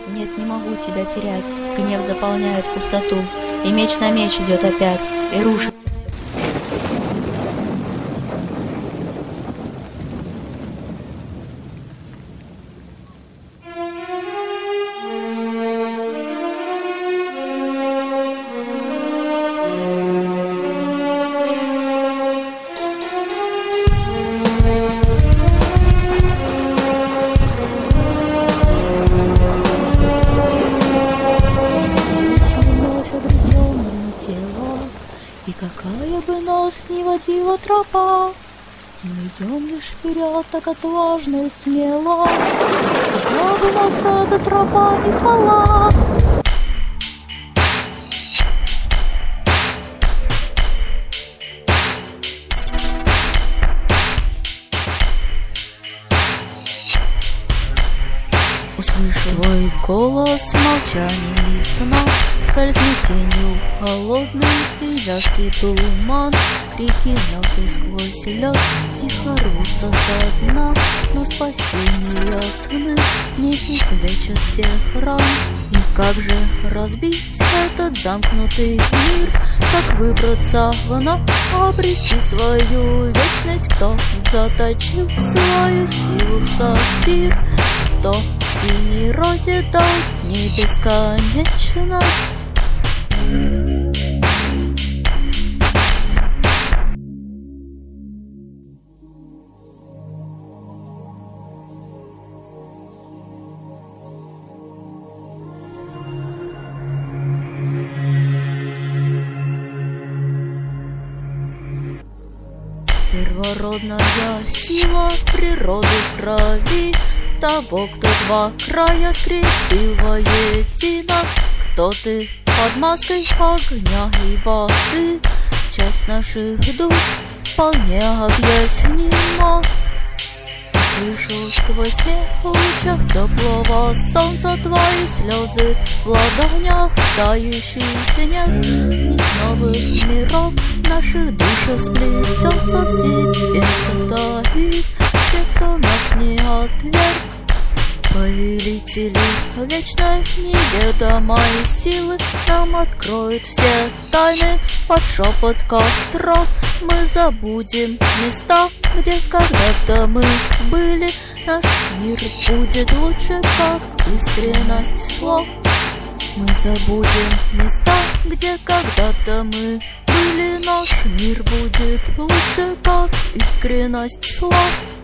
Нет, не могу тебя терять. Гнев заполняет пустоту, и меч на меч идет опять, и рушится все. И какая бы нас ни водила тропа, мы идем лишь вперед так отважно и смело. Куда бы нас эта тропа не звала. Услышу твой голос в молчании и сна, скользнет тенью в холодный и вязкий туман. Крики мелкой сквозь лед тихо рвутся со дна, но спасение сны не излечит всех ран. И как же разбить этот замкнутый мир? Как выбраться вновь, обрести свою вечность? Кто заточил свою силу в сапфир? Кто синей розе дал не бесконечность? Первородная сила природы в крови того, кто два края скрепил воедино. Кто ты под маской огня и воды? Часть наших душ вполне объяснима. Слышу твой смех в лучах теплого солнца, твои слезы в ладонях, тающийся нет. Нить новых миров в наших душах сплетется, в себе затаив те, кто нас не отверг. Повелители вечной неведомой силы нам откроют все тайны под шепот костров. Мы забудем места, где когда-то мы были. Наш мир будет лучше, как искренность слов. Мы забудем места, где когда-то мы были. Наш мир будет лучше, как искренность слов.